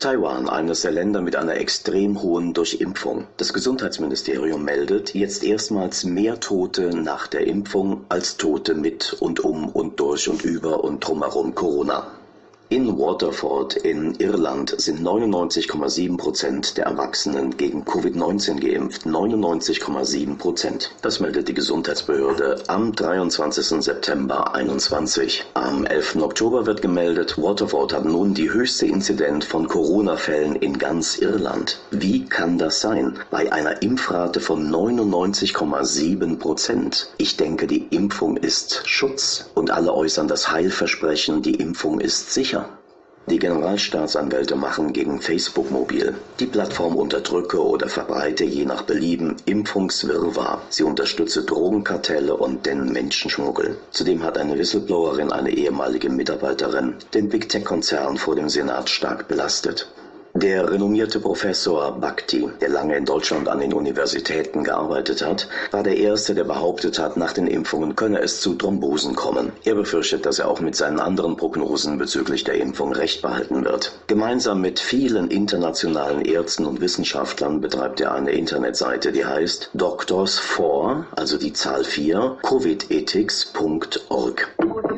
Taiwan, eines der Länder mit einer extrem hohen Durchimpfung. Das Gesundheitsministerium meldet jetzt erstmals mehr Tote nach der Impfung als Tote mit und um und durch und über und drumherum Corona. In Waterford in Irland sind 99,7% der Erwachsenen gegen Covid-19 geimpft. 99,7%. Das meldet die Gesundheitsbehörde am 23. September 2021. Am 11. Oktober wird gemeldet, Waterford hat nun die höchste Inzidenz von Corona-Fällen in ganz Irland. Wie kann das sein? Bei einer Impfrate von 99,7%. Ich denke, die Impfung ist Schutz und alle äußern das Heilversprechen, die Impfung ist sicher. Die Generalstaatsanwälte machen gegen Facebook mobil. Die Plattform unterdrücke oder verbreite je nach Belieben Impfungswirrwarr. Sie unterstütze Drogenkartelle und den Menschenschmuggel. Zudem hat eine Whistleblowerin, eine ehemalige Mitarbeiterin, den Big Tech-Konzern vor dem Senat stark belastet. Der renommierte Professor Bhakti, der lange in Deutschland an den Universitäten gearbeitet hat, war der Erste, der behauptet hat, nach den Impfungen könne es zu Thrombosen kommen. Er befürchtet, dass er auch mit seinen anderen Prognosen bezüglich der Impfung recht behalten wird. Gemeinsam mit vielen internationalen Ärzten und Wissenschaftlern betreibt er eine Internetseite, die heißt Doctors for, also die Zahl 4, covidethics.org.